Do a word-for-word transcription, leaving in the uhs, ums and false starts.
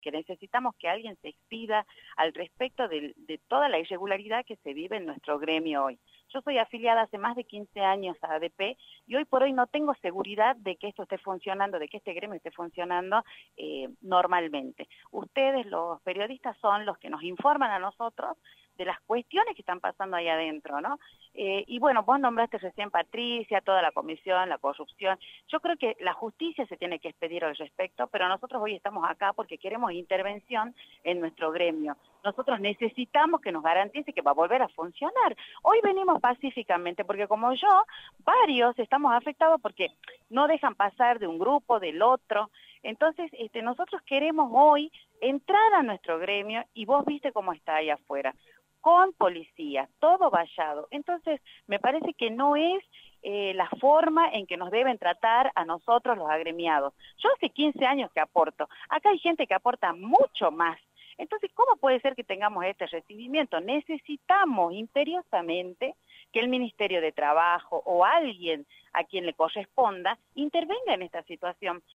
que necesitamos que alguien se expida al respecto de, de toda la irregularidad que se vive en nuestro gremio hoy. Yo soy afiliada hace más de quince años a A D P y hoy por hoy no tengo seguridad de que esto esté funcionando, de que este gremio esté funcionando eh, normalmente. Ustedes, los periodistas, son los que nos informan a nosotros de las cuestiones que están pasando ahí adentro, ¿no? Eh, y bueno, vos nombraste recién Patricia, toda la comisión, la corrupción. Yo creo que la justicia se tiene que expedir al respecto, pero nosotros hoy estamos acá porque queremos intervención en nuestro gremio. Nosotros necesitamos que nos garantice que va a volver a funcionar. Hoy venimos pacíficamente porque como yo, varios estamos afectados porque no dejan pasar de un grupo, del otro. Entonces, este, nosotros queremos hoy entrar a nuestro gremio y vos viste cómo está ahí afuera, con policía, todo vallado. Entonces, me parece que no es eh, la forma en que nos deben tratar a nosotros los agremiados. Yo hace quince años que aporto, acá hay gente que aporta mucho más. Entonces, ¿cómo puede ser que tengamos este recibimiento? Necesitamos imperiosamente que el Ministerio de Trabajo o alguien a quien le corresponda intervenga en esta situación.